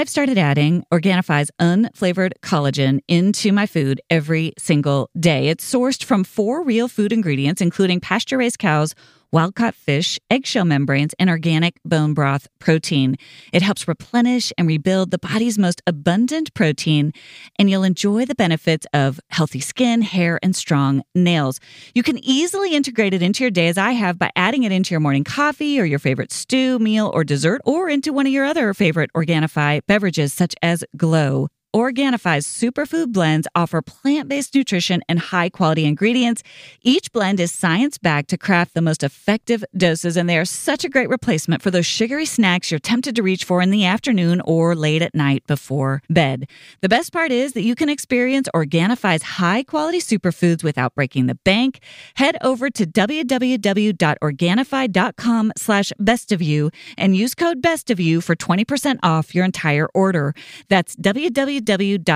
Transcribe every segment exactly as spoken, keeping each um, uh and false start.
I've started adding Organifi's unflavored collagen into my food every single day. It's sourced from four real food ingredients, including pasture-raised cows, wild-caught fish, eggshell membranes, and organic bone broth protein. It helps replenish and rebuild the body's most abundant protein, and you'll enjoy the benefits of healthy skin, hair, and strong nails. You can easily integrate it into your day, as I have, by adding it into your morning coffee or your favorite stew, meal, or dessert, or into one of your other favorite Organifi beverages, such as Glow. Organifi's superfood blends offer plant-based nutrition and high-quality ingredients. Each blend is science-backed to craft the most effective doses, and they are such a great replacement for those sugary snacks you're tempted to reach for in the afternoon or late at night before bed. The best part is that you can experience Organifi's high-quality superfoods without breaking the bank. Head over to www.organifi.com slash bestofyou and use code bestofyou for twenty percent off your entire order. That's www.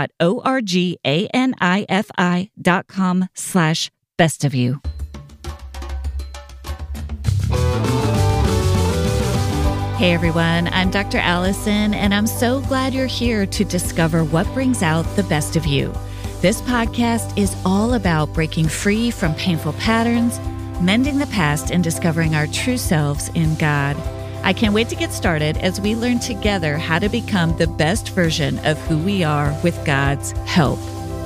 www.organifi.com slash best of you. Hey everyone, I'm Doctor Allison, and I'm so glad you're here to discover what brings out the best of you. This podcast is all about breaking free from painful patterns, mending the past, and discovering our true selves in God. I can't wait to get started as we learn together how to become the best version of who we are with God's help.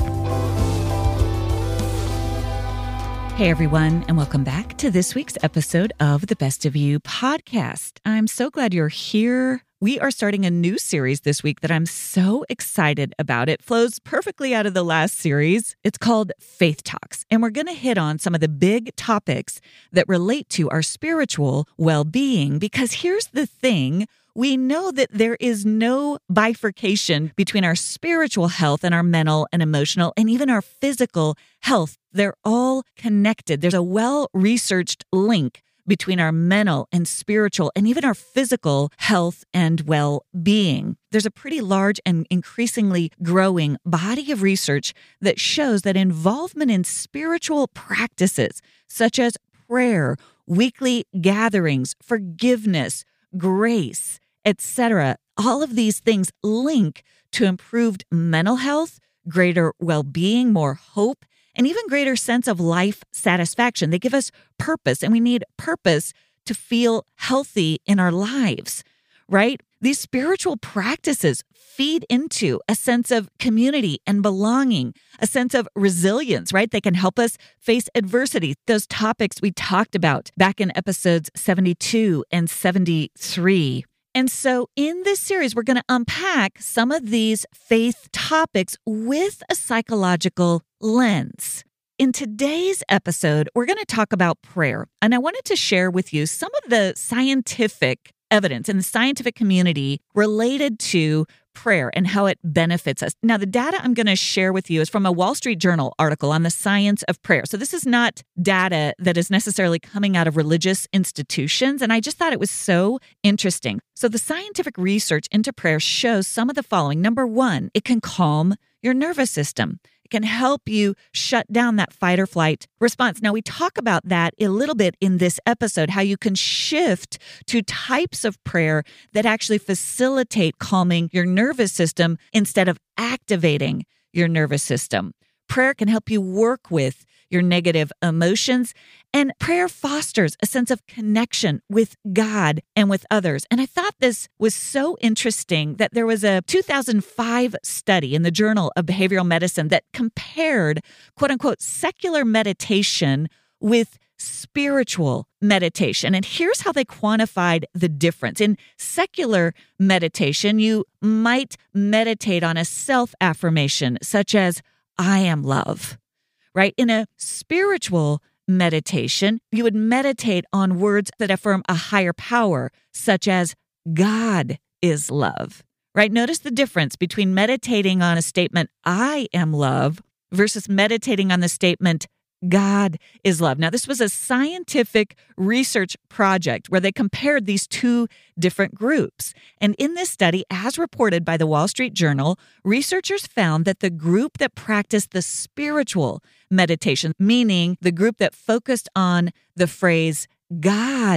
Hey everyone, and welcome back to this week's episode of the Best of You podcast. I'm so glad you're here. We are starting a new series this week that I'm so excited about. It flows perfectly out of the last series. It's called Faith Talks, and we're going to hit on some of the big topics that relate to our spiritual well-being, because here's the thing. We know that there is no bifurcation between our spiritual health and our mental and emotional and even our physical health. They're all connected. There's a well-researched link between our mental and spiritual and even our physical health and well-being. There's a pretty large and increasingly growing body of research that shows that involvement in spiritual practices such as prayer, weekly gatherings, forgiveness, grace, et cetera, all of these things link to improved mental health, greater well-being, more hope, and even greater sense of life satisfaction. They give us purpose, and we need purpose to feel healthy in our lives, right? These spiritual practices feed into a sense of community and belonging, a sense of resilience, right? They can help us face adversity. Those topics we talked about back in episodes seventy-two and seventy-three. And so in this series, we're going to unpack some of these faith topics with a psychological lens. In today's episode, we're going to talk about prayer. And I wanted to share with you some of the scientific evidence in the scientific community related to prayer and how it benefits us. Now, the data I'm going to share with you is from a Wall Street Journal article on the science of prayer. So this is not data that is necessarily coming out of religious institutions. And I just thought it was so interesting. So the scientific research into prayer shows some of the following. Number one, it can calm your nervous system. It can help you shut down that fight or flight response. Now, we talk about that a little bit in this episode, how you can shift to types of prayer that actually facilitate calming your nervous system instead of activating your nervous system. Prayer can help you work with your negative emotions, and prayer fosters a sense of connection with God and with others. And I thought this was so interesting that there was a two thousand five study in the Journal of Behavioral Medicine that compared, quote unquote, secular meditation with spiritual meditation. And here's how they quantified the difference. In secular meditation, you might meditate on a self-affirmation such as, I am love. Right? In a spiritual meditation, you would meditate on words that affirm a higher power, such as God is love. Right? Notice the difference between meditating on a statement, I am love, versus meditating on the statement, God is love. Now, this was a scientific research project where they compared these two different groups. And in this study, as reported by the Wall Street Journal, researchers found that the group that practiced the spiritual meditation, meaning the group that focused on the phrase, God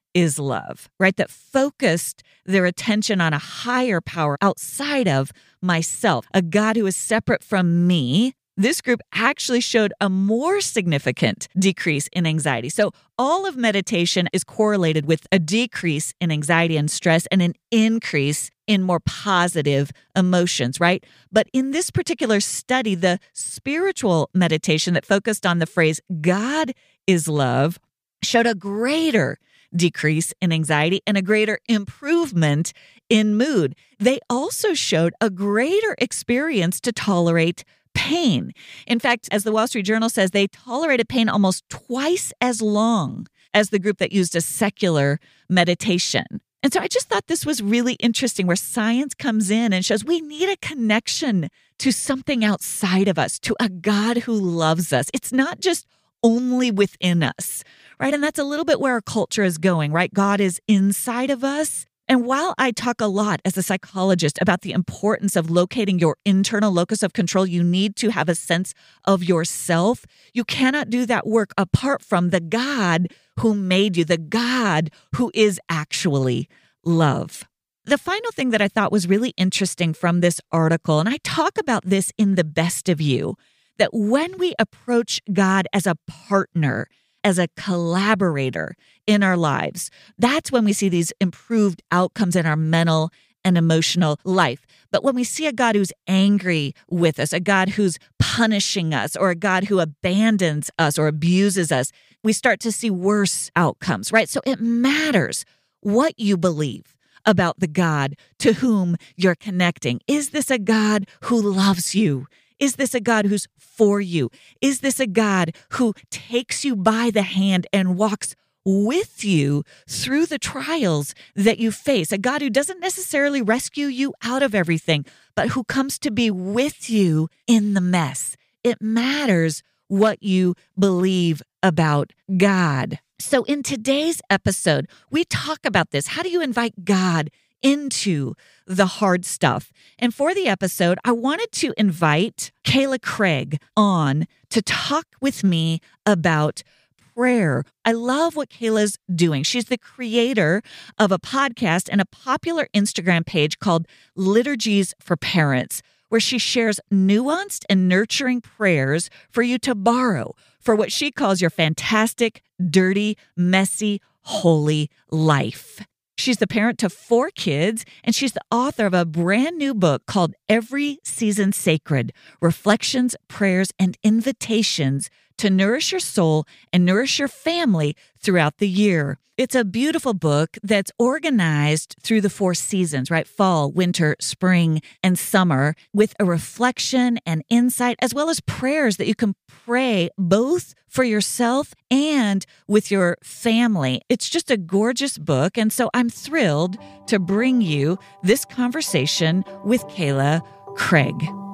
is love, right? That focused their attention on a higher power outside of myself, a God who is separate from me. This group actually showed a more significant decrease in anxiety. So all of meditation is correlated with a decrease in anxiety and stress and an increase in more positive emotions, right? But in this particular study, the spiritual meditation that focused on the phrase, God is love, showed a greater decrease in anxiety and a greater improvement in mood. They also showed a greater experience to tolerate pain. In fact, as the Wall Street Journal says, they tolerated pain almost twice as long as the group that used a secular meditation. And so I just thought this was really interesting, where science comes in and shows we need a connection to something outside of us, to a God who loves us. It's not just only within us, right? And that's a little bit where our culture is going, right? God is inside of us. And while I talk a lot as a psychologist about the importance of locating your internal locus of control, you need to have a sense of yourself. You cannot do that work apart from the God who made you, the God who is actually love. The final thing that I thought was really interesting from this article, and I talk about this in The Best of You, that when we approach God as a partner, as a collaborator in our lives, that's when we see these improved outcomes in our mental and emotional life. But when we see a God who's angry with us, a God who's punishing us, or a God who abandons us or abuses us, we start to see worse outcomes, right? So it matters what you believe about the God to whom you're connecting. Is this a God who loves you? Is this a God who's for you? Is this a God who takes you by the hand and walks with you through the trials that you face? A God who doesn't necessarily rescue you out of everything, but who comes to be with you in the mess. It matters what you believe about God. So in today's episode, we talk about this. How do you invite God into the hard stuff? And for the episode, I wanted to invite Kayla Craig on to talk with me about prayer. I love what Kayla's doing. She's the creator of a podcast and a popular Instagram page called Liturgies for Parents, where she shares nuanced and nurturing prayers for you to borrow for what she calls your fantastic, dirty, messy, holy life. She's the parent to four kids, and she's the author of a brand new book called Every Season Sacred: Reflections, Prayers, and Invitations to Nourish Your Soul and Nourish Your Family Throughout the Year. It's a beautiful book that's organized through the four seasons, right? Fall, winter, spring, and summer, with a reflection and insight, as well as prayers that you can pray both for yourself and with your family. It's just a gorgeous book. And so I'm thrilled to bring you this conversation with Kayla Craig.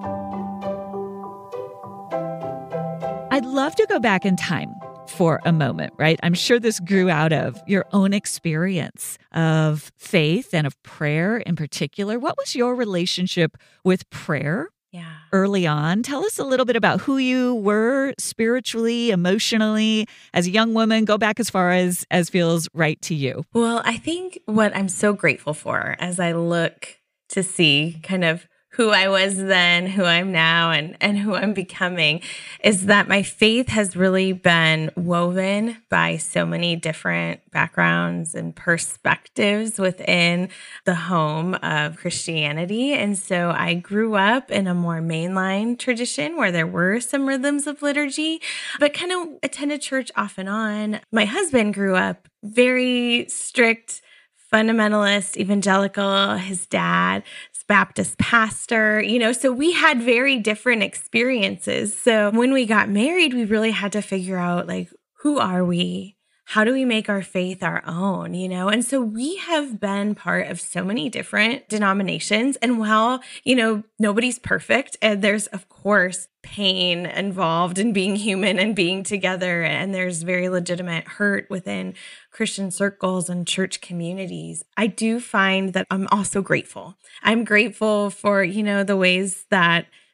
I'd love to go back in time for a moment, right? I'm sure this grew out of your own experience of faith and of prayer in particular. What was your relationship with prayer yeah. early on? Tell us a little bit about who you were spiritually, emotionally, as a young woman. Go back as far as, as feels right to you. Well, I think what I'm so grateful for as I look to see kind of who I was then, who I'm now, and, and who I'm becoming, is that my faith has really been woven by so many different backgrounds and perspectives within the home of Christianity. And so I grew up in a more mainline tradition where there were some rhythms of liturgy, but kind of attended church off and on. My husband grew up very strict, fundamentalist, evangelical. His dad Baptist pastor, you know, so we had very different experiences. So when we got married, we really had to figure out, like, who are we? How do we make our faith our own, you know? And so we have been part of so many different denominations. And while, you know, nobody's perfect, and there's, of course, pain involved in being human and being together, and there's very legitimate hurt within Christian circles and church communities, I do find that I'm also grateful. I'm grateful for, you know, the ways that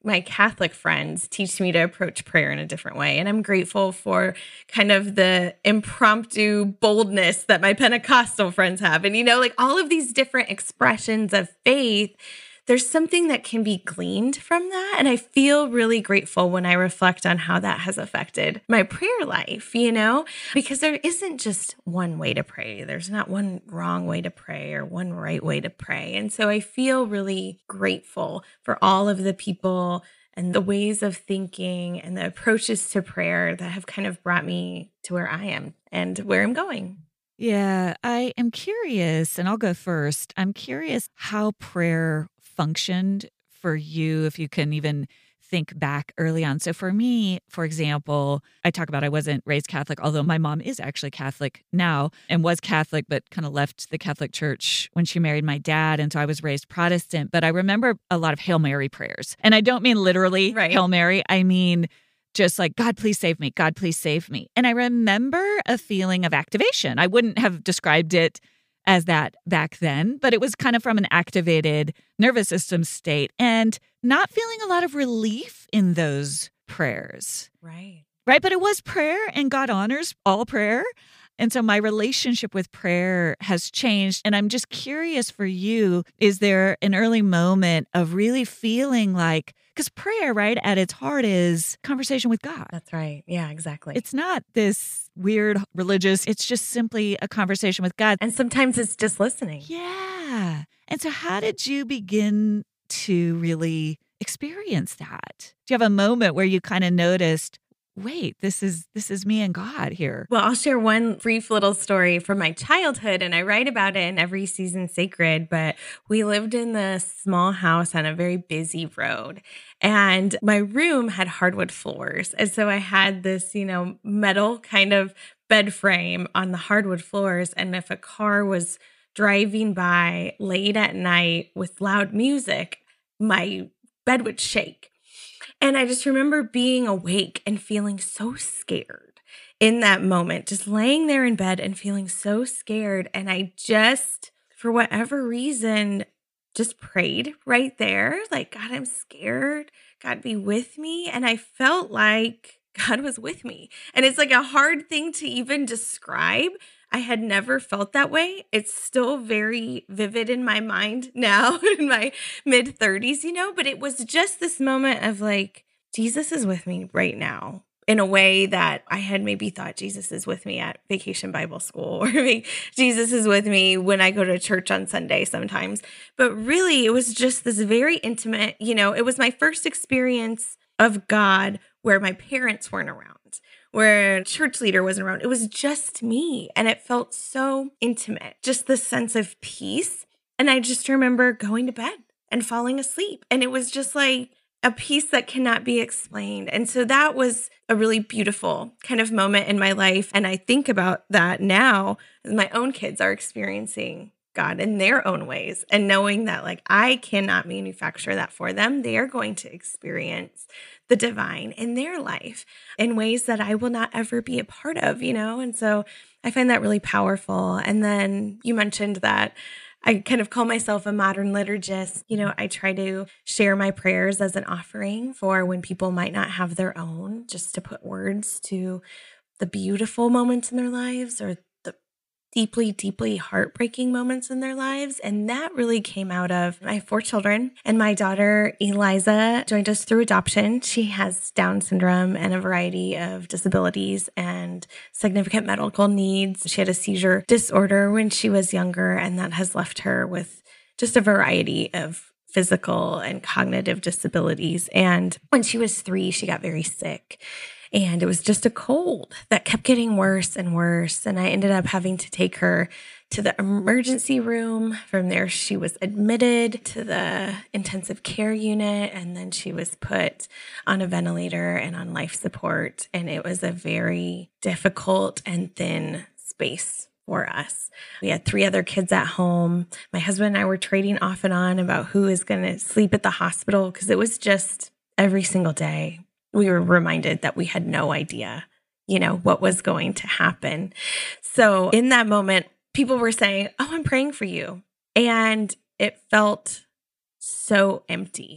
my Catholic friends teach me to approach prayer in a different way. And I'm grateful for kind of the impromptu boldness that my Pentecostal friends have. And, you know, like all of these different expressions of faith, there's something that can be gleaned from that. And I feel really grateful when I reflect on how that has affected my prayer life, you know, because there isn't just one way to pray. There's not one wrong way to pray or one right way to pray. And so I feel really grateful for all of the people and the ways of thinking and the approaches to prayer that have kind of brought me to where I am and where I'm going. Yeah, I am curious, and I'll go first. I'm curious how prayer functioned for you, if you can even think back early on. So for me, for example, I talk about I wasn't raised Catholic, although my mom is actually Catholic now and was Catholic, but kind of left the Catholic Church when she married my dad. And so I was raised Protestant, but I remember a lot of Hail Mary prayers. And I don't mean literally Right. Hail Mary. I mean, just like, God, please save me. God, please save me. And I remember a feeling of activation. I wouldn't have described it as that back then, but it was kind of from an activated nervous system state and not feeling a lot of relief in those prayers. Right. Right. But it was prayer, and God honors all prayer. And so my relationship with prayer has changed. And I'm just curious for you, is there an early moment of really feeling like, because prayer, right, at its heart is conversation with God. That's right. Yeah, exactly. It's not this weird religious, it's just simply a conversation with God. And sometimes it's just listening. Yeah. And so how did you begin to really experience that? Do you have a moment where you kind of noticed, wait, this is this is me and God here? Well, I'll share one brief little story from my childhood, and I write about it in Every Season Sacred, but we lived in this small house on a very busy road, and my room had hardwood floors. And so I had this, you know, metal kind of bed frame on the hardwood floors, and if a car was driving by late at night with loud music, my bed would shake. And I just remember being awake and feeling so scared in that moment, just laying there in bed and feeling so scared. And I just, for whatever reason, just prayed right there. Like, God, I'm scared. God, be with me. And I felt like God was with me. And it's like a hard thing to even describe. I had never felt that way. It's still very vivid in my mind now in my mid thirties, you know, but it was just this moment of like, Jesus is with me right now in a way that I had maybe thought Jesus is with me at Vacation Bible School, or maybe Jesus is with me when I go to church on Sunday sometimes. But really, it was just this very intimate, you know, it was my first experience of God where my parents weren't around, where a church leader wasn't around. It was just me. And it felt so intimate, just this sense of peace. And I just remember going to bed and falling asleep. And it was just like a peace that cannot be explained. And so that was a really beautiful kind of moment in my life. And I think about that now, my own kids are experiencing God in their own ways, and knowing that like I cannot manufacture that for them. They are going to experience the divine in their life in ways that I will not ever be a part of, you know? And so I find that really powerful. And then you mentioned that I kind of call myself a modern liturgist. You know, I try to share my prayers as an offering for when people might not have their own, just to put words to the beautiful moments in their lives or the deeply, deeply heartbreaking moments in their lives. And that really came out of I have four children, and my daughter Eliza joined us through adoption. She has Down syndrome and a variety of disabilities and significant medical needs. She had a seizure disorder when she was younger, and that has left her with just a variety of physical and cognitive disabilities. And when she was three, she got very sick. And it was just a cold that kept getting worse and worse. And I ended up having to take her to the emergency room. From there, she was admitted to the intensive care unit. And then she was put on a ventilator and on life support. And it was a very difficult and thin space for us. We had three other kids at home. My husband and I were trading off and on about who is going to sleep at the hospital, because it was just every single day we were reminded that we had no idea, you know, what was going to happen. So in that moment, people were saying, "Oh, I'm praying for you." And it felt so empty.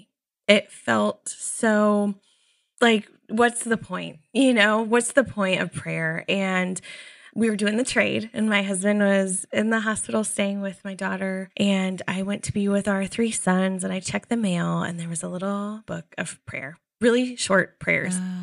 It felt so like, what's the point? You know, what's the point of prayer? And we were doing the trade, and my husband was in the hospital staying with my daughter, and I went to be with our three sons, and I checked the mail, and there was a little book of prayer, really short prayers. Oh.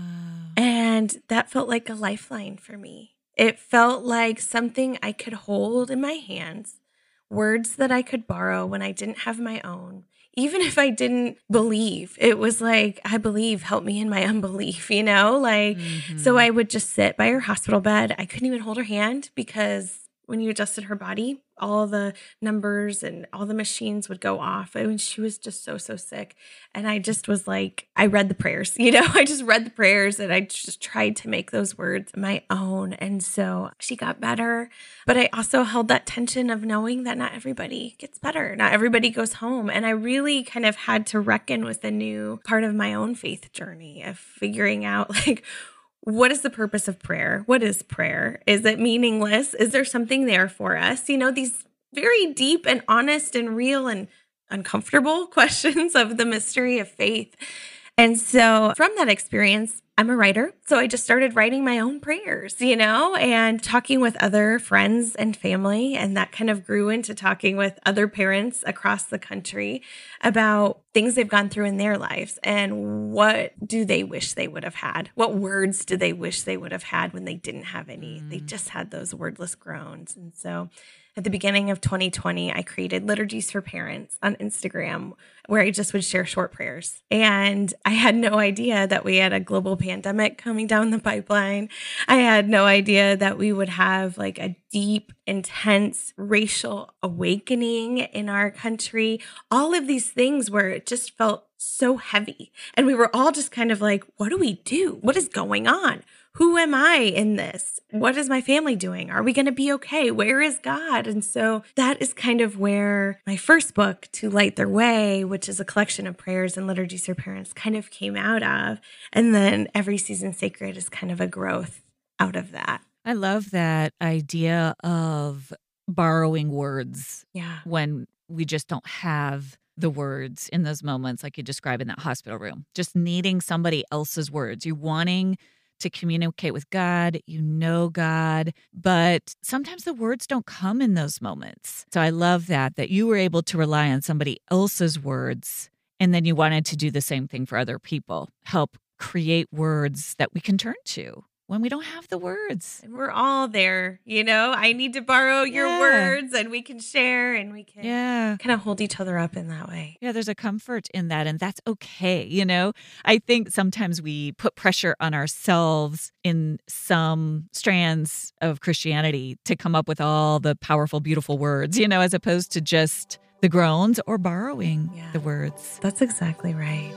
And that felt like a lifeline for me. It felt like something I could hold in my hands, words that I could borrow when I didn't have my own. Even if I didn't believe, it was like, I believe, help me in my unbelief, you know? Like, mm-hmm. So I would just sit by her hospital bed. I couldn't even hold her hand because when you adjusted her body, all the numbers and all the machines would go off. I mean, she was just so, so sick. And I just was like, I read the prayers, you know, I just read the prayers and I just tried to make those words my own. And so she got better. But I also held that tension of knowing that not everybody gets better. Not everybody goes home. And I really kind of had to reckon with a new part of my own faith journey of figuring out like, what is the purpose of prayer? What is prayer? Is it meaningless? Is there something there for us? You know, these very deep and honest and real and uncomfortable questions of the mystery of faith. And so from that experience, I'm a writer. So I just started writing my own prayers, you know, and talking with other friends and family. And that kind of grew into talking with other parents across the country about things they've gone through in their lives and what do they wish they would have had? What words do they wish they would have had when they didn't have any? Mm. They just had those wordless groans. And so at the beginning of twenty twenty, I created Liturgies for Parents on Instagram where I just would share short prayers. And I had no idea that we had a global pandemic coming down the pipeline. I had no idea that we would have like a deep, intense racial awakening in our country. All of these things where it just felt so heavy. And we were all just kind of like, what do we do? What is going on? Who am I in this? What is my family doing? Are we going to be okay? Where is God? And so that is kind of where my first book, To Light Their Way, which is a collection of prayers and liturgies for parents, kind of came out of. And then Every Season Sacred is kind of a growth out of that. I love that idea of borrowing words. Yeah. When we just don't have the words in those moments, like you describe in that hospital room, just needing somebody else's words. You wanting to communicate with God, you know God, but sometimes the words don't come in those moments. So I love that, that you were able to rely on somebody else's words, and then you wanted to do the same thing for other people, help create words that we can turn to when we don't have the words. And we're all there, you know, I need to borrow your yeah. words and we can share and we can yeah. kind of hold each other up in that way. Yeah, there's a comfort in that, and that's okay. You know, I think sometimes we put pressure on ourselves in some strands of Christianity to come up with all the powerful, beautiful words, you know, as opposed to just the groans or borrowing yeah. the words. That's exactly right.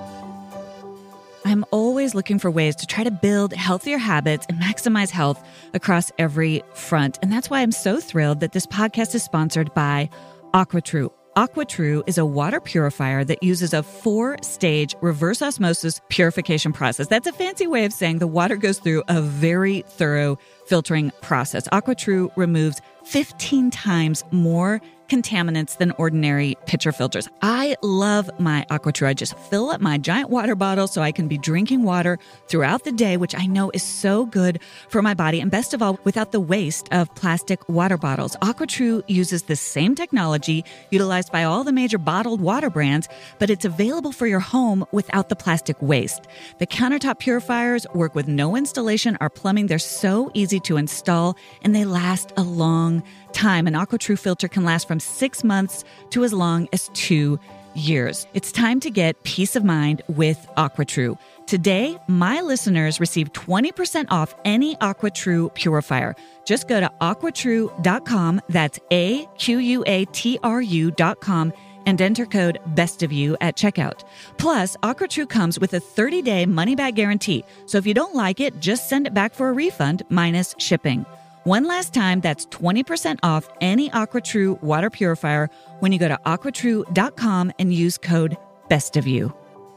I'm always looking for ways to try to build healthier habits and maximize health across every front. And that's why I'm so thrilled that this podcast is sponsored by AquaTrue. AquaTrue is a water purifier that uses a four-stage reverse osmosis purification process. That's a fancy way of saying the water goes through a very thorough filtering process. AquaTrue removes fifteen times more contaminants than ordinary pitcher filters. I love my AquaTrue. I just fill up my giant water bottle so I can be drinking water throughout the day, which I know is so good for my body. And best of all, without the waste of plastic water bottles. AquaTrue uses the same technology utilized by all the major bottled water brands, but it's available for your home without the plastic waste. The countertop purifiers work with no installation or plumbing. They're so easy to install, and they last a long time. An AquaTrue filter can last from six months to as long as two years. It's time to get peace of mind with AquaTrue. Today, my listeners receive twenty percent off any AquaTrue purifier. Just go to aqua true dot com. That's A Q U A T R U dot com and enter code BESTOFYOU at checkout. Plus, AquaTrue comes with a thirty-day money-back guarantee. So if you don't like it, just send it back for a refund minus shipping. One last time, that's twenty percent off any AquaTrue water purifier when you go to aqua true dot com and use code BESTOFYOU.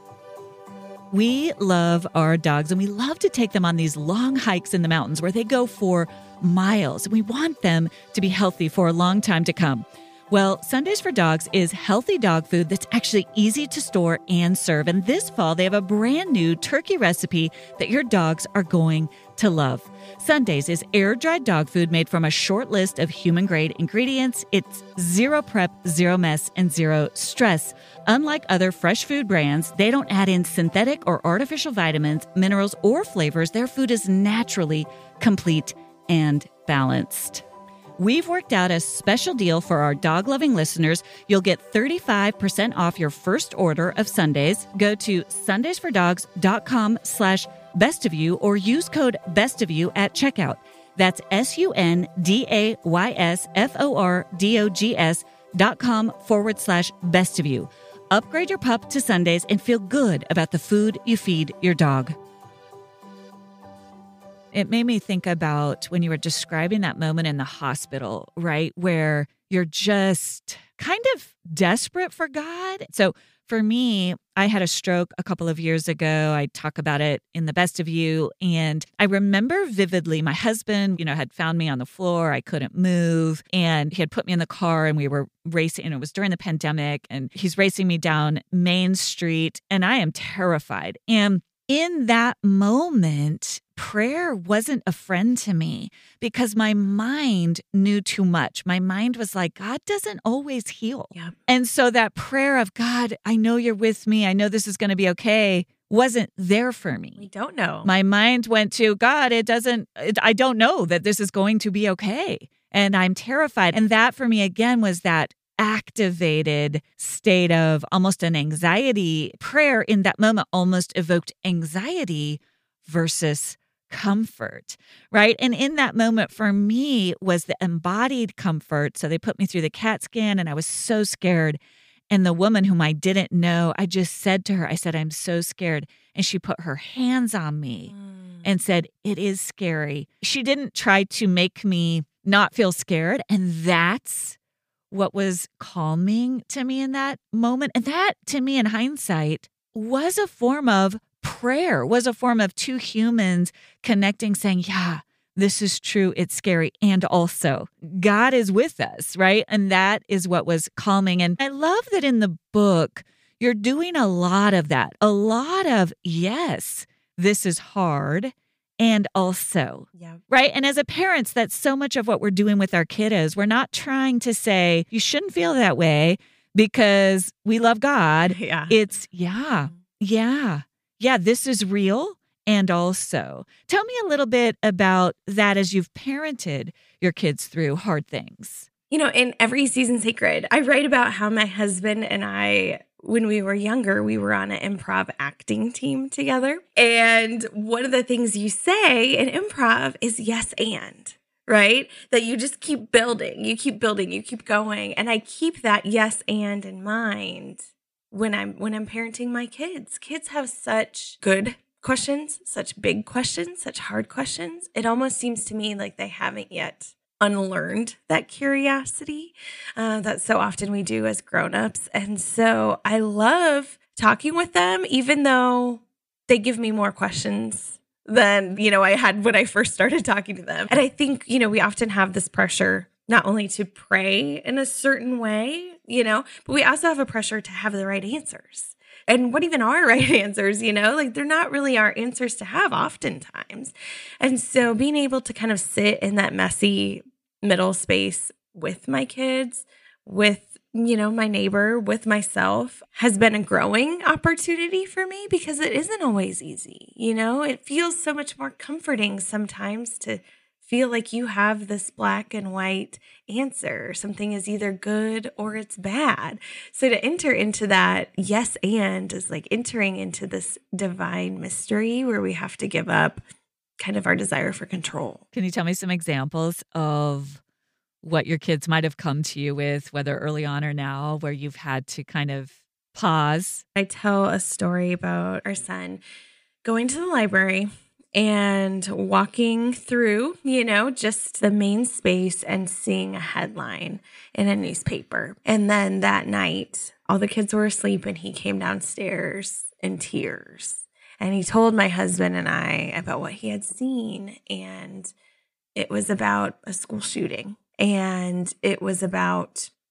We love our dogs, and we love to take them on these long hikes in the mountains where they go for miles. We want them to be healthy for a long time to come. Well, Sundays for Dogs is healthy dog food that's actually easy to store and serve. And this fall, they have a brand new turkey recipe that your dogs are going to love. Sundays is air-dried dog food made from a short list of human-grade ingredients. It's zero prep, zero mess, and zero stress. Unlike other fresh food brands, they don't add in synthetic or artificial vitamins, minerals, or flavors. Their food is naturally complete and balanced. We've worked out a special deal for our dog-loving listeners. You'll get thirty-five percent off your first order of Sundays. Go to sundaysfordogs.com slash bestofyou or use code bestofyou at checkout. That's S-U-N-D-A-Y-S-F-O-R-D-O-G-S dot com forward slash bestofyou. Upgrade your pup to Sundays and feel good about the food you feed your dog. It made me think about when you were describing that moment in the hospital, right? Where you're just kind of desperate for God. So for me, I had a stroke a couple of years ago. I talk about it in The Best of You. And I remember vividly, my husband, you know, had found me on the floor. I couldn't move. And he had put me in the car and we were racing. And it was during the pandemic. And he's racing me down Main Street. And I am terrified. And in that moment, prayer wasn't a friend to me because my mind knew too much. My mind was like, God doesn't always heal. Yeah. And so that prayer of, God, I know you're with me. I know this is going to be okay, wasn't there for me. We don't know. My mind went to, God, it doesn't, it, I don't know that this is going to be okay. And I'm terrified. And that for me, again, was that activated state of almost an anxiety. Prayer in that moment almost evoked anxiety versus comfort, right? And in that moment for me was the embodied comfort. So they put me through the CAT scan and I was so scared. And the woman whom I didn't know, I just said to her, I said, I'm so scared. And she put her hands on me mm. and said, it is scary. She didn't try to make me not feel scared. And that's what was calming to me in that moment. And that, to me, in hindsight, was a form of prayer, was a form of two humans connecting, saying, yeah, this is true. It's scary. And also, God is with us, right? And that is what was calming. And I love that in the book, you're doing a lot of that, a lot of, yes, this is hard. And also, yeah. right? And as a parents, that's so much of what we're doing with our kiddos. We're not trying to say, you shouldn't feel that way because we love God. Yeah. It's, yeah, yeah, yeah, this is real. And also, tell me a little bit about that as you've parented your kids through hard things. You know, in Every Season Sacred, I write about how my husband and I, when we were younger, we were on an improv acting team together. And one of the things you say in improv is yes and, right? That you just keep building, you keep building, you keep going. And I keep that yes and in mind when I'm when I'm parenting my kids. Kids have such good questions, such big questions, such hard questions. It almost seems to me like they haven't yet unlearned that curiosity uh, that so often we do as grownups. And so I love talking with them, even though they give me more questions than, you know, I had when I first started talking to them. And I think, you know, we often have this pressure not only to pray in a certain way, you know, but we also have a pressure to have the right answers. And what even are right answers, you know, like they're not really our answers to have oftentimes. And so being able to kind of sit in that messy middle space with my kids, with, you know, my neighbor, with myself has been a growing opportunity for me because it isn't always easy. You know, it feels so much more comforting sometimes to feel like you have this black and white answer. Something is either good or it's bad. So to enter into that yes and is like entering into this divine mystery where we have to give up kind of our desire for control. Can you tell me some examples of what your kids might have come to you with, whether early on or now, where you've had to kind of pause? I tell a story about our son going to the library and walking through, you know, just the main space and seeing a headline in a newspaper. And then that night, all the kids were asleep and he came downstairs in tears. And he told my husband and I about what he had seen. And it was about a school shooting. And it was about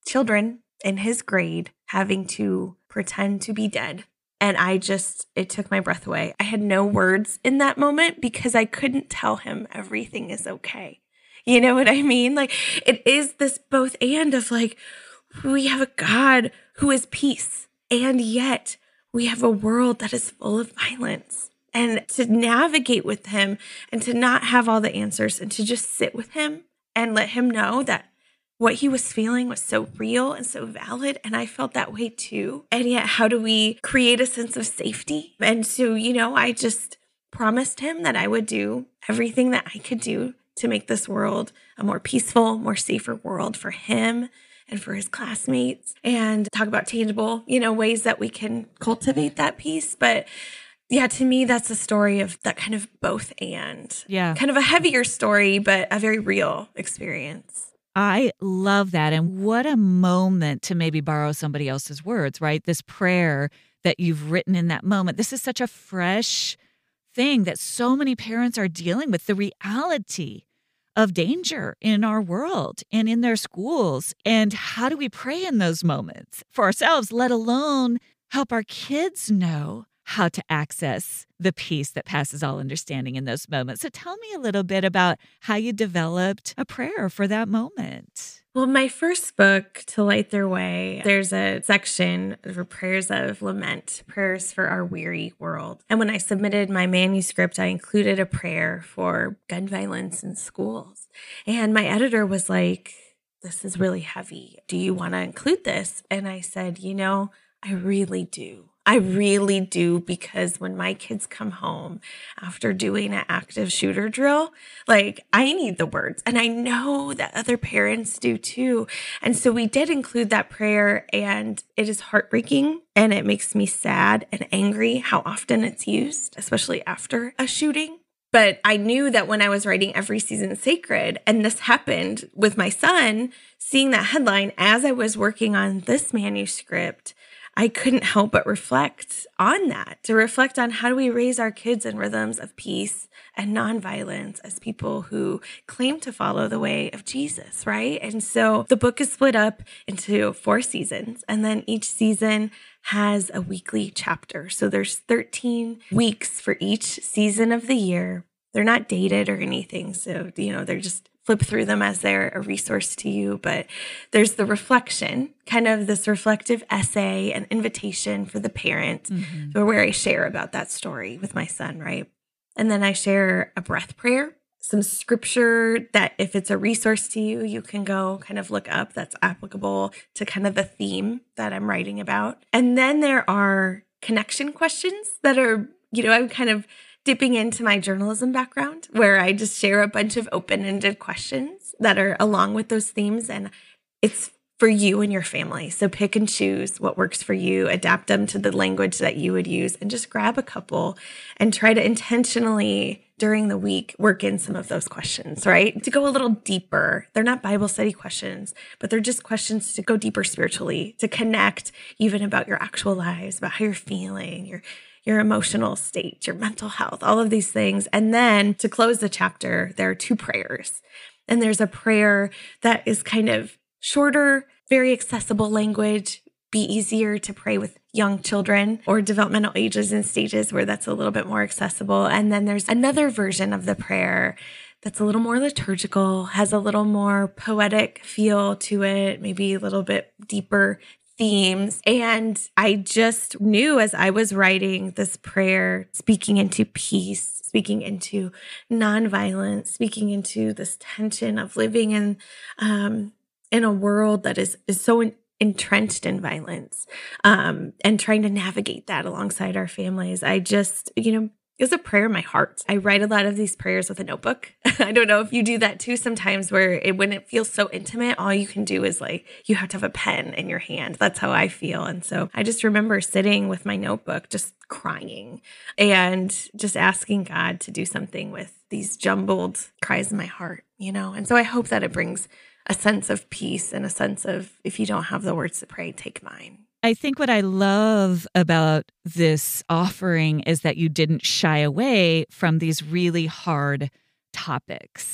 children in his grade having to pretend to be dead. And I just, it took my breath away. I had no words in that moment because I couldn't tell him everything is okay. You know what I mean? Like, it is this both and of like, we have a God who is peace, and yet we have a world that is full of violence. And to navigate with him and to not have all the answers and to just sit with him and let him know that what he was feeling was so real and so valid. And I felt that way too. And yet, how do we create a sense of safety? And so, you know, I just promised him that I would do everything that I could do to make this world a more peaceful, more safer world for him and for his classmates, and talk about tangible, you know, ways that we can cultivate that peace. But yeah, to me, that's a story of that kind of both and. Yeah. Kind of a heavier story, but a very real experience. I love that. And what a moment to maybe borrow somebody else's words, right? This prayer that you've written in that moment. This is such a fresh thing that so many parents are dealing with, the reality of danger in our world and in their schools. And how do we pray in those moments for ourselves, let alone help our kids know how to access the peace that passes all understanding in those moments? So tell me a little bit about how you developed a prayer for that moment. Well, my first book, To Light Their Way, there's a section for prayers of lament, prayers for our weary world. And when I submitted my manuscript, I included a prayer for gun violence in schools. And my editor was like, this is really heavy. Do you want to include this? And I said, you know, I really do. I really do, because when my kids come home after doing an active shooter drill, like, I need the words. And I know that other parents do too. And so we did include that prayer, and it is heartbreaking, and it makes me sad and angry how often it's used, especially after a shooting. But I knew that when I was writing Every Season Sacred, and this happened with my son, seeing that headline as I was working on this manuscript, I couldn't help but reflect on that, to reflect on how do we raise our kids in rhythms of peace and nonviolence as people who claim to follow the way of Jesus, right? And so the book is split up into four seasons, and then each season has a weekly chapter. So there's thirteen weeks for each season of the year. They're not dated or anything. So, you know, they're just flip through them as they're a resource to you. But there's the reflection, kind of this reflective essay and invitation for the parent, mm-hmm. where I share about that story with my son, right? And then I share a breath prayer, some scripture that if it's a resource to you, you can go kind of look up that's applicable to kind of the theme that I'm writing about. And then there are connection questions that are, you know, I'm kind of dipping into my journalism background, where I just share a bunch of open-ended questions that are along with those themes. And it's for you and your family. So pick and choose what works for you, adapt them to the language that you would use, and just grab a couple and try to intentionally during the week work in some of those questions, right? To go a little deeper. They're not Bible study questions, but they're just questions to go deeper spiritually, to connect even about your actual lives, about how you're feeling, your your emotional state, your mental health, all of these things. And then to close the chapter, there are two prayers. And there's a prayer that is kind of shorter, very accessible language, be easier to pray with young children or developmental ages and stages where that's a little bit more accessible. And then there's another version of the prayer that's a little more liturgical, has a little more poetic feel to it, maybe a little bit deeper themes. And I just knew as I was writing this prayer, speaking into peace, speaking into nonviolence, speaking into this tension of living in um, in a world that is, is so in, entrenched in violence, um, and trying to navigate that alongside our families. I just, you know, it was a prayer in my heart. I write a lot of these prayers with a notebook. I don't know if you do that too sometimes, where it, when it feels so intimate, all you can do is like, you have to have a pen in your hand. That's how I feel. And so I just remember sitting with my notebook, just crying and just asking God to do something with these jumbled cries in my heart, you know? And so I hope that it brings a sense of peace and a sense of, if you don't have the words to pray, take mine. I think what I love about this offering is that you didn't shy away from these really hard topics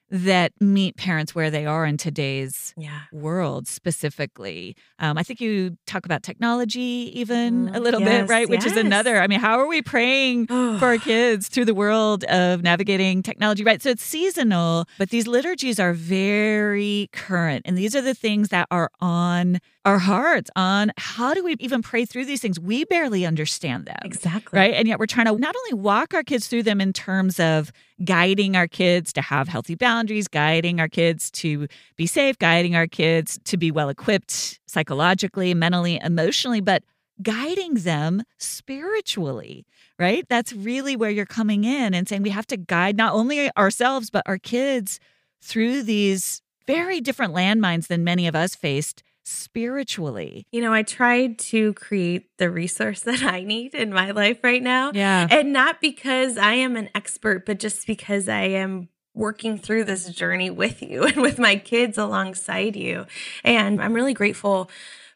that meet parents where they are in today's Yeah. world specifically. Um, I think you talk about technology even Mhm. a little Yes, bit, right? Which is yes. another. I mean, how are we praying for our kids through the world of navigating technology, right? So it's seasonal, but these liturgies are very current. And these are the things that are on our hearts, on how do we even pray through these things? We barely understand them. Exactly. Right. And yet we're trying to not only walk our kids through them in terms of guiding our kids to have healthy boundaries, guiding our kids to be safe, guiding our kids to be well equipped psychologically, mentally, emotionally, but guiding them spiritually, right? That's really where you're coming in and saying we have to guide not only ourselves, but our kids through these very different landmines than many of us faced spiritually. You know, I tried to create the resource that I need in my life right now. Yeah. And not because I am an expert, but just because I am working through this journey with you and with my kids alongside you. And I'm really grateful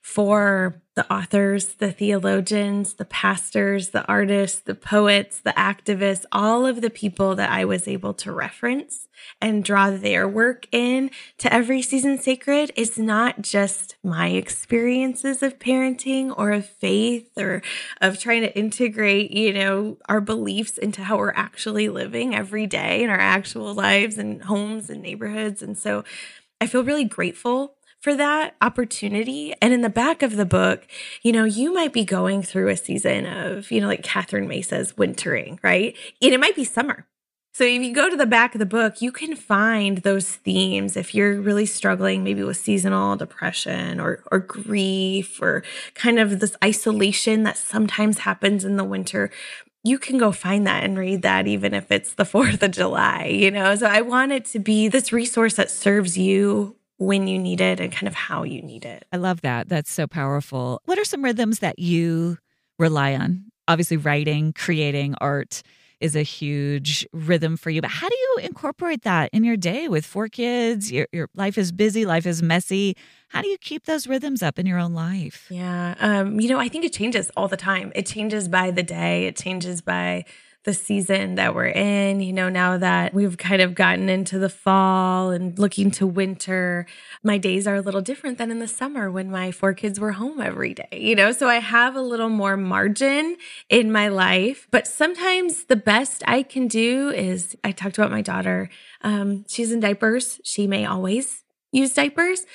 for the authors, the theologians, the pastors, the artists, the poets, the activists, all of the people that I was able to reference and draw their work in to Every Season Sacred. It's not just my experiences of parenting or of faith or of trying to integrate, you know, our beliefs into how we're actually living every day in our actual lives and homes and neighborhoods. And so I feel really grateful for that opportunity. And in the back of the book, you know, you might be going through a season of, you know, like Catherine May says, wintering, right? And it might be summer. So if you go to the back of the book, you can find those themes if you're really struggling maybe with seasonal depression or or grief or kind of this isolation that sometimes happens in the winter. You can go find that and read that even if it's the fourth of July, you know? So I want it to be this resource that serves you when you need it and kind of how you need it. I love that. That's so powerful. What are some rhythms that you rely on? Obviously, writing, creating art is a huge rhythm for you. But how do you incorporate that in your day with four kids? Your, your life is busy, life is messy. How do you keep those rhythms up in your own life? Yeah. Um, you know, I think it changes all the time. It changes by the day. It changes by the season that we're in, you know, now that we've kind of gotten into the fall and looking to winter, my days are a little different than in the summer when my four kids were home every day, you know, so I have a little more margin in my life. But sometimes the best I can do is, I talked about my daughter. Um, she's in diapers. She may always use diapers.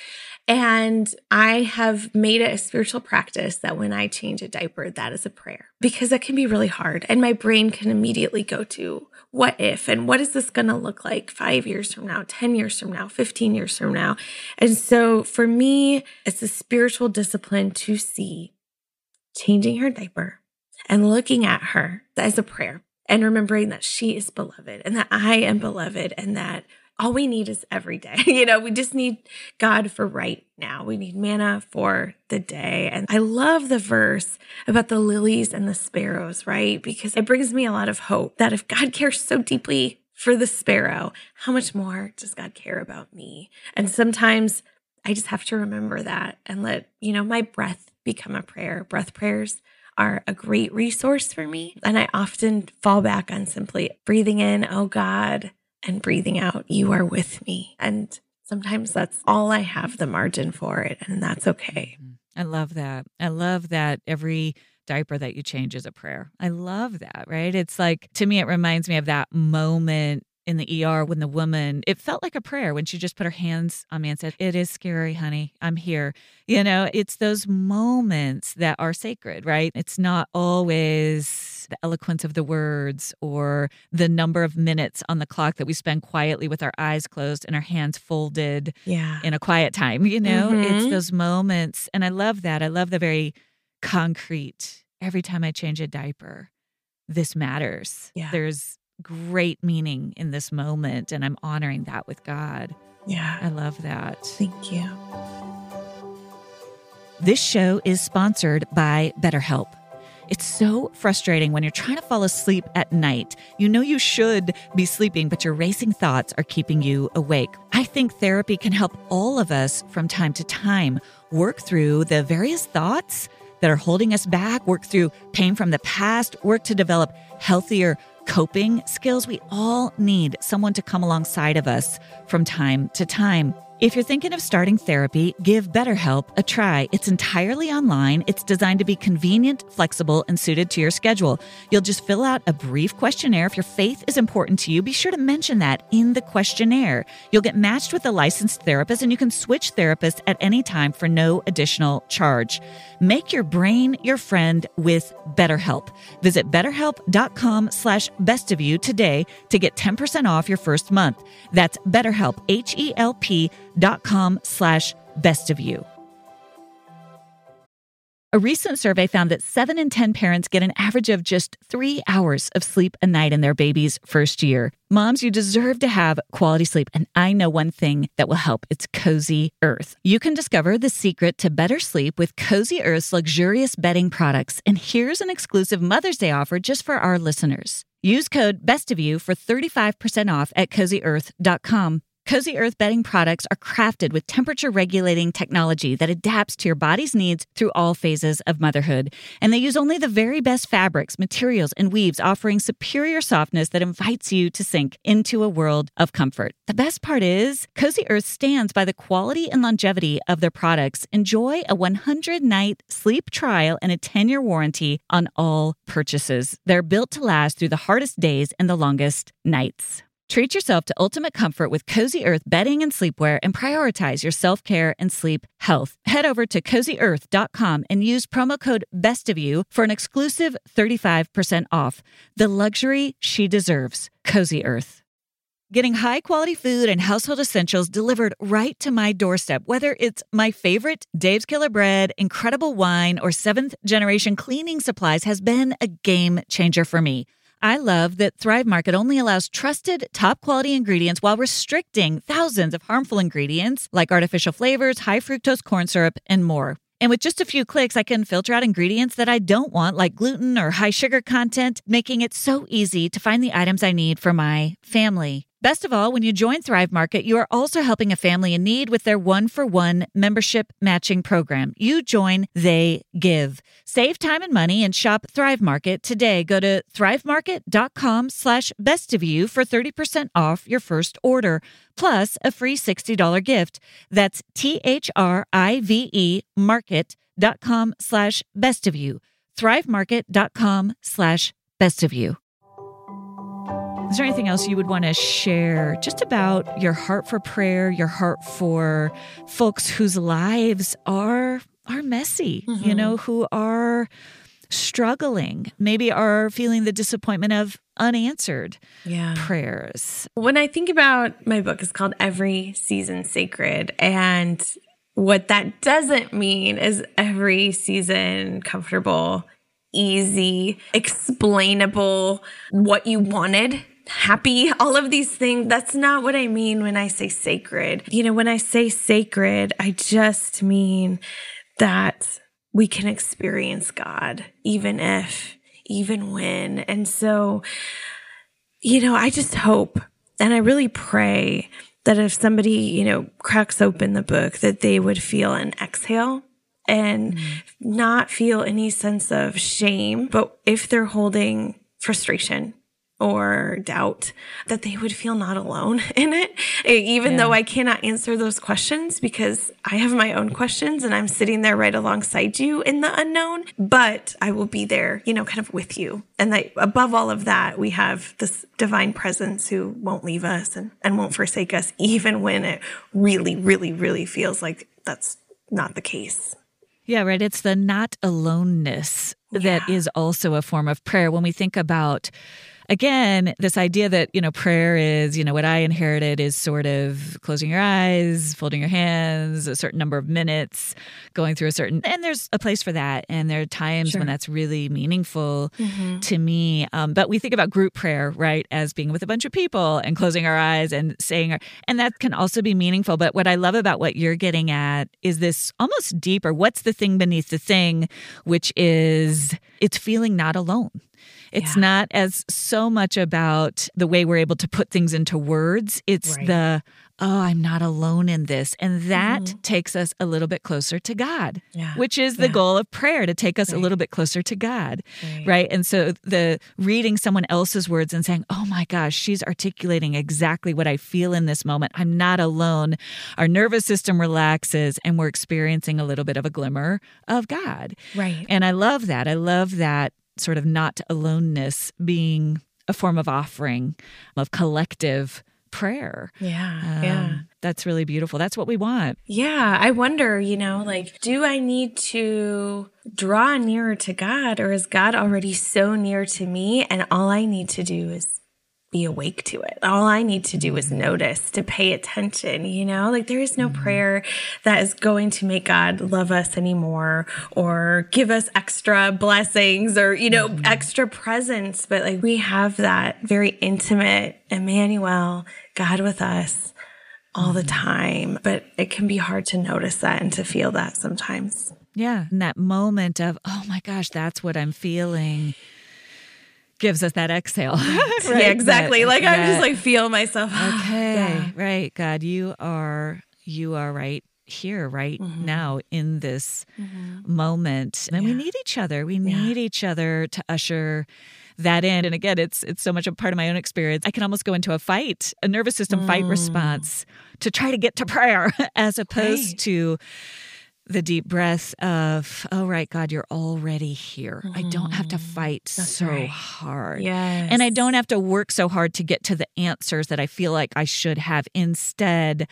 And I have made it a spiritual practice that when I change a diaper, that is a prayer, because that can be really hard. And my brain can immediately go to what if, and what is this going to look like five years from now, ten years from now, fifteen years from now. And so for me, it's a spiritual discipline to see changing her diaper and looking at her as a prayer and remembering that she is beloved and that I am beloved and that all we need is every day. You know, we just need God for right now. We need manna for the day. And I love the verse about the lilies and the sparrows, right? Because it brings me a lot of hope that if God cares so deeply for the sparrow, how much more does God care about me? And sometimes I just have to remember that and let, you know, my breath become a prayer. Breath prayers are a great resource for me. And I often fall back on simply breathing in, oh God, and breathing out, you are with me. And sometimes that's all I have the margin for it. And that's okay. I love that. I love that every diaper that you change is a prayer. I love that, right? It's like, to me, it reminds me of that moment in the E R when the woman, it felt like a prayer when she just put her hands on me and said, it is scary, honey. I'm here. You know, it's those moments that are sacred, right? It's not always the eloquence of the words or the number of minutes on the clock that we spend quietly with our eyes closed and our hands folded Yeah. in a quiet time. You know, Mhm. it's those moments. And I love that. I love the very concrete, every time I change a diaper, this matters. Yeah. There's great meaning in this moment, and I'm honoring that with God. Yeah. I love that. Thank you. This show is sponsored by BetterHelp. It's so frustrating when you're trying to fall asleep at night. You know you should be sleeping, but your racing thoughts are keeping you awake. I think therapy can help all of us from time to time work through the various thoughts that are holding us back, work through pain from the past, work to develop healthier coping skills. We all need someone to come alongside of us from time to time. If you're thinking of starting therapy, give BetterHelp a try. It's entirely online. It's designed to be convenient, flexible, and suited to your schedule. You'll just fill out a brief questionnaire. If your faith is important to you, be sure to mention that in the questionnaire. You'll get matched with a licensed therapist, and you can switch therapists at any time for no additional charge. Make your brain your friend with BetterHelp. Visit betterhelp.com slash best of you today to get ten percent off your first month. That's BetterHelp, H E L P dot com slash best of you. A recent survey found that seven in ten parents get an average of just three hours of sleep a night in their baby's first year. Moms, you deserve to have quality sleep, and I know one thing that will help. It's Cozy Earth. You can discover the secret to better sleep with Cozy Earth's luxurious bedding products. And here's an exclusive Mother's Day offer just for our listeners. Use code BESTOFYOU for thirty-five percent off at cozy earth dot com. Cozy Earth bedding products are crafted with temperature-regulating technology that adapts to your body's needs through all phases of motherhood. And they use only the very best fabrics, materials, and weaves, offering superior softness that invites you to sink into a world of comfort. The best part is, Cozy Earth stands by the quality and longevity of their products. Enjoy a one hundred night sleep trial and a ten year warranty on all purchases. They're built to last through the hardest days and the longest nights. Treat yourself to ultimate comfort with Cozy Earth bedding and sleepwear, and prioritize your self-care and sleep health. Head over to cozy earth dot com and use promo code BESTOFYOU for an exclusive thirty-five percent off. The luxury she deserves. Cozy Earth. Getting high-quality food and household essentials delivered right to my doorstep, whether it's my favorite Dave's Killer Bread, incredible wine, or seventh-generation cleaning supplies, has been a game changer for me. I love that Thrive Market only allows trusted, top-quality ingredients while restricting thousands of harmful ingredients like artificial flavors, high-fructose corn syrup, and more. And with just a few clicks, I can filter out ingredients that I don't want, like gluten or high-sugar content, making it so easy to find the items I need for my family. Best of all, when you join Thrive Market, you are also helping a family in need with their one-for-one membership matching program. You join, they give. Save time and money and shop Thrive Market today. Go to thrivemarket.com slash best of you for thirty percent off your first order, plus a free sixty dollars gift. That's T-H-R-I-V-E market.com slash best of you. thrivemarket.com slash best of you. Is there anything else you would want to share just about your heart for prayer, your heart for folks whose lives are are messy, mm-hmm. you know, who are struggling, maybe are feeling the disappointment of unanswered yeah. prayers? When I think about my book, it's called Every Season Sacred. And what that doesn't mean is every season comfortable, easy, explainable, what you wanted, happy, all of these things. That's not what I mean when I say sacred. You know, when I say sacred, I just mean that we can experience God, even if, even when. And so, you know, I just hope, and I really pray that if somebody, you know, cracks open the book, that they would feel an exhale and mm. not feel any sense of shame. But if they're holding frustration or doubt, that they would feel not alone in it, even yeah. though I cannot answer those questions because I have my own questions and I'm sitting there right alongside you in the unknown, but I will be there, you know, kind of with you. And that above all of that, we have this divine presence who won't leave us and, and won't forsake us, even when it really, really, really feels like that's not the case. Yeah, right. It's the not aloneness yeah. that is also a form of prayer. When we think about, again, this idea that, you know, prayer is, you know, what I inherited is sort of closing your eyes, folding your hands, a certain number of minutes, going through a certain, and there's a place for that. And there are times sure. when that's really meaningful mm-hmm. to me. Um, but we think about group prayer, right, as being with a bunch of people and closing our eyes and saying, our, and that can also be meaningful. But what I love about what you're getting at is this almost deeper, what's the thing beneath the thing, which is it's feeling not alone. It's Yeah. not as so much about the way we're able to put things into words. It's Right. the, oh, I'm not alone in this. And that Mhm. takes us a little bit closer to God, Yeah. which is the Yeah. goal of prayer, to take us a Right. little bit closer to God, Right. right? And so the reading someone else's words and saying, oh my gosh, she's articulating exactly what I feel in this moment. I'm not alone. Our nervous system relaxes and we're experiencing a little bit of a glimmer of God. Right. And I love that. I love that sort of not aloneness being a form of offering, of collective prayer. Yeah. Um, yeah. That's really beautiful. That's what we want. Yeah, I wonder, you know, like, do I need to draw nearer to God, or is God already so near to me and all I need to do is be awake to it? All I need to do is notice, to pay attention, you know? Like, there is no Mm-hmm. prayer that is going to make God love us anymore or give us extra blessings or, you know, Mm-hmm. extra presence. But like, we have that very intimate Emmanuel, God with us, all the time, but it can be hard to notice that and to feel that sometimes. Yeah. And that moment of, oh my gosh, that's what I'm feeling, gives us that exhale. Right? Yeah, exactly. That- like I just that- like feel myself. okay, Yeah. right. God, you are, you are right here, right Mhm. now in this Mhm. moment. And we Yeah. need each other. We Yeah. need each other to usher that in. And again, it's it's so much a part of my own experience. I can almost go into a fight, a nervous system fight Mm. response to try to get to prayer as opposed Right. to the deep breath of, oh, right, God, you're already here. I don't have to fight That's so right. hard. Yes. And I don't have to work so hard to get to the answers that I feel like I should have. Instead,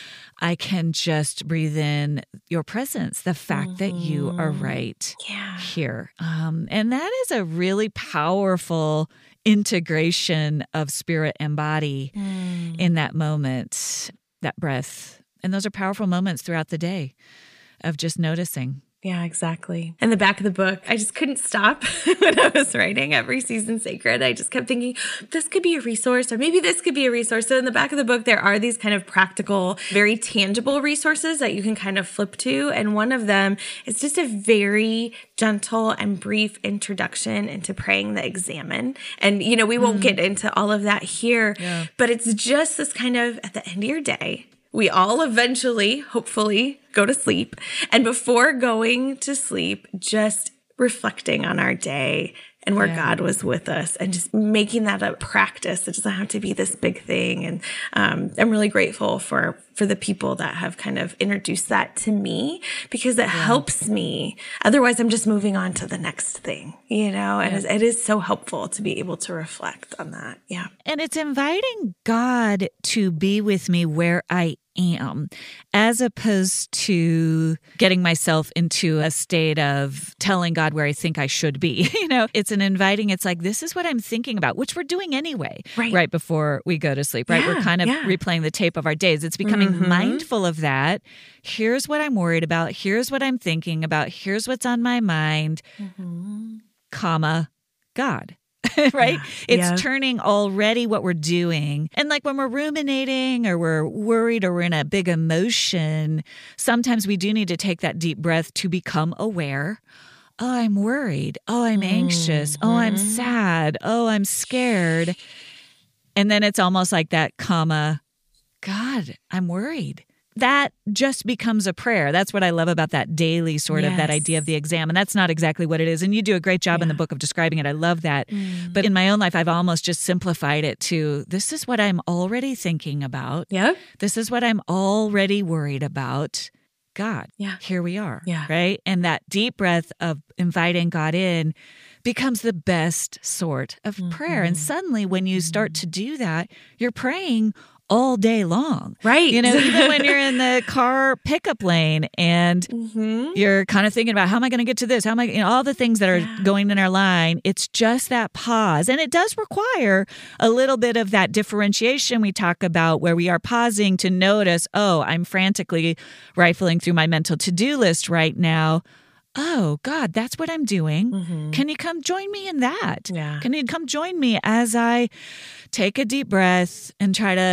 I can just breathe in your presence, the fact that you are Mhm. right Yeah. here. Um, and that is a really powerful integration of spirit and body Mm. in that moment, that breath. And those are powerful moments throughout the day of just noticing. Yeah, exactly. In the back of the book, I just couldn't stop when I was writing Every Season Sacred. I just kept thinking, this could be a resource, or maybe this could be a resource. So in the back of the book, there are these kind of practical, very tangible resources that you can kind of flip to. And one of them is just a very gentle and brief introduction into praying the Examen. And, you know, we won't get into all of that here, Yeah. but it's just this kind of at the end of your day, we all eventually, hopefully, go to sleep. And before going to sleep, just reflecting on our day and where Yeah. God was with us and just making that a practice. It doesn't have to be this big thing. And um, I'm really grateful for, for the people that have kind of introduced that to me because it helps me. Otherwise, I'm just moving on to the next thing, you know, and Yeah. it is so helpful to be able to reflect on that. Yeah. And it's inviting God to be with me where I am, as opposed to getting myself into a state of telling God where I think I should be. You know, it's an inviting, it's like, this is what I'm thinking about, which we're doing anyway, Right. before we go to sleep, right? Yeah, We're kind of yeah. replaying the tape of our days. It's becoming Mhm. mindful of that. Here's what I'm worried about. Here's what I'm thinking about. Here's what's on my mind, Mm-hmm. comma, God. Right? Yeah. It's Yeah. turning already what we're doing. And like when we're ruminating or we're worried or we're in a big emotion, sometimes we do need to take that deep breath to become aware. Oh, I'm worried. Oh, I'm anxious. Oh, I'm Mhm. sad. Oh, I'm scared. And then it's almost like that comma, God, I'm worried. That just becomes a prayer. That's what I love about that daily sort of that Yes. idea of the exam. And that's not exactly what it is. And you do a great job in the Yeah. book of describing it. I love that. Mm. But in my own life, I've almost just simplified it to this is what I'm already thinking about. Yep. This is what I'm already worried about. God, Yeah. here we are. Yeah. Right. And that deep breath of inviting God in becomes the best sort of prayer. And Mhm. suddenly, when you start to do that, you're praying all day long. Right. You know, even when you're in the car pickup lane and Mhm. you're kind of thinking about how am I going to get to this? How am I, you know, all the things that are Yeah. going in our line. It's just that pause. And it does require a little bit of that differentiation we talk about where we are pausing to notice, oh, I'm frantically rifling through my mental to-do list right now. Oh, God, that's what I'm doing. Mhm. Can you come join me in that? Yeah. Can you come join me as I take a deep breath and try to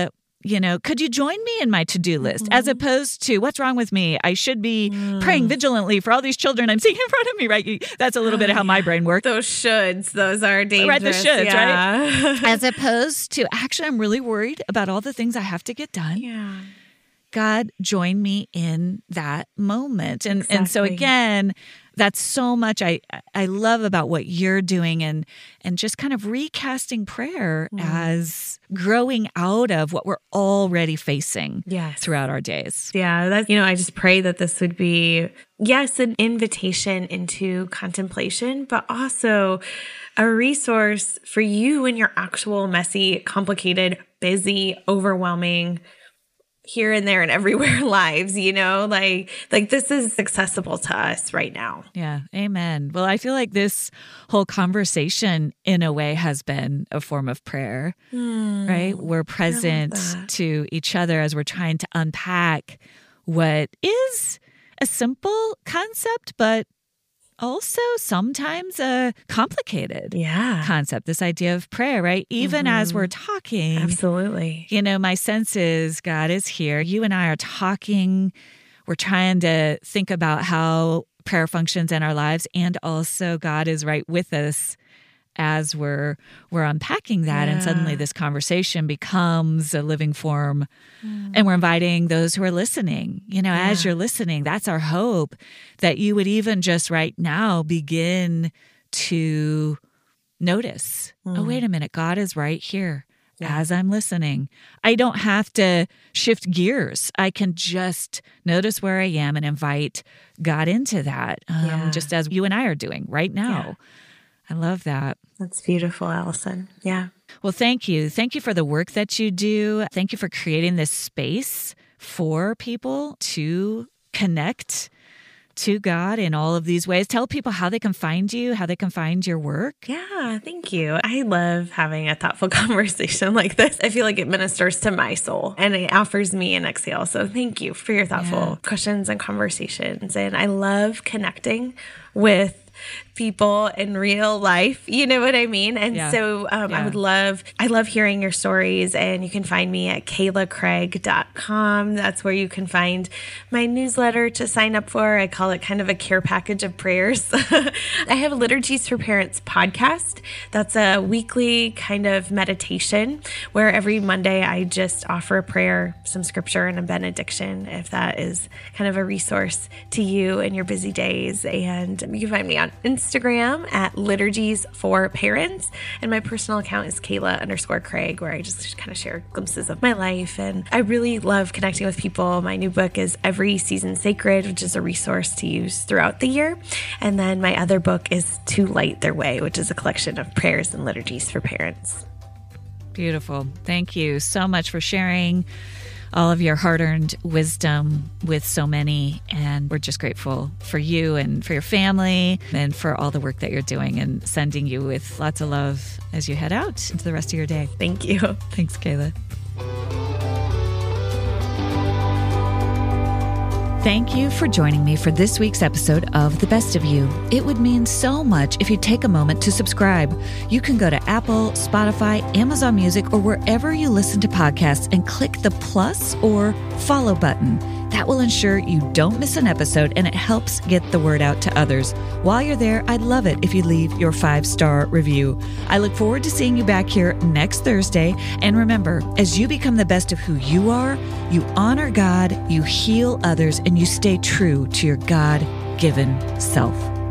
you know, could you join me in my to-do list? Mm-hmm. As opposed to, what's wrong with me? I should be mm. praying vigilantly for all these children I'm seeing in front of me, right? That's a little oh, bit of how yeah. my brain works. Those shoulds, those are dangerous. Right, the shoulds, yeah. right? As opposed to, actually, I'm really worried about all the things I have to get done. Yeah. God, join me in that moment. And exactly. and so again, that's so much I I love about what you're doing, and and just kind of recasting prayer mm. as growing out of what we're already facing yes. throughout our days. Yeah, that, you know, I just pray that this would be, yes, an invitation into contemplation, but also a resource for you in your actual messy, complicated, busy, overwhelming, here and there and everywhere lives, you know, like, like this is accessible to us right now. Yeah. Amen. Well, I feel like this whole conversation in a way has been a form of prayer, mm, right? We're present to each other as we're trying to unpack what is a simple concept, but also sometimes a complicated yeah. concept, this idea of prayer, right? Even mm-hmm. as we're talking. Absolutely. You know, my sense is God is here. You and I are talking. We're trying to think about how prayer functions in our lives. And also God is right with us as we're we're unpacking that. Yeah. And suddenly this conversation becomes a living form. Mm. And we're inviting those who are listening, you know, yeah. as you're listening, that's our hope, that you would even just right now begin to notice, mm. oh, wait a minute, God is right here yeah. as I'm listening. I don't have to shift gears. I can just notice where I am and invite God into that, um, yeah. just as you and I are doing right now. Yeah. I love that. That's beautiful, Allison. Yeah. Well, thank you. Thank you for the work that you do. Thank you for creating this space for people to connect to God in all of these ways. Tell people how they can find you, how they can find your work. Yeah, thank you. I love having a thoughtful conversation like this. I feel like it ministers to my soul and it offers me an exhale. So thank you for your thoughtful yeah. questions and conversations. And I love connecting with people in real life, you know what I mean? And yeah. so um, yeah. I would love, I love hearing your stories, and you can find me at kayla craig dot com. That's where you can find my newsletter to sign up for. I call it kind of a care package of prayers. I have a Liturgies for Parents podcast. That's a weekly kind of meditation where every Monday I just offer a prayer, some scripture, and a benediction, if that is kind of a resource to you in your busy days. And you can find me on Instagram at Liturgies for Parents. And my personal account is Kayla underscore Craig, where I just kind of share glimpses of my life. And I really love connecting with people. My new book is Every Season Sacred, which is a resource to use throughout the year. And then my other book is To Light Their Way, which is a collection of prayers and liturgies for parents. Beautiful. Thank you so much for sharing all of your hard-earned wisdom with so many. And we're just grateful for you and for your family and for all the work that you're doing, and sending you with lots of love as you head out into the rest of your day. Thank you. Thanks, Kayla. Thank you for joining me for this week's episode of The Best of You. It would mean so much if you take a moment to subscribe. You can go to Apple, Spotify, Amazon Music, or wherever you listen to podcasts and click the plus or follow button. That will ensure you don't miss an episode, and it helps get the word out to others. While you're there, I'd love it if you leave your five-star review. I look forward to seeing you back here next Thursday. And remember, as you become the best of who you are, you honor God, you heal others, and you stay true to your God-given self.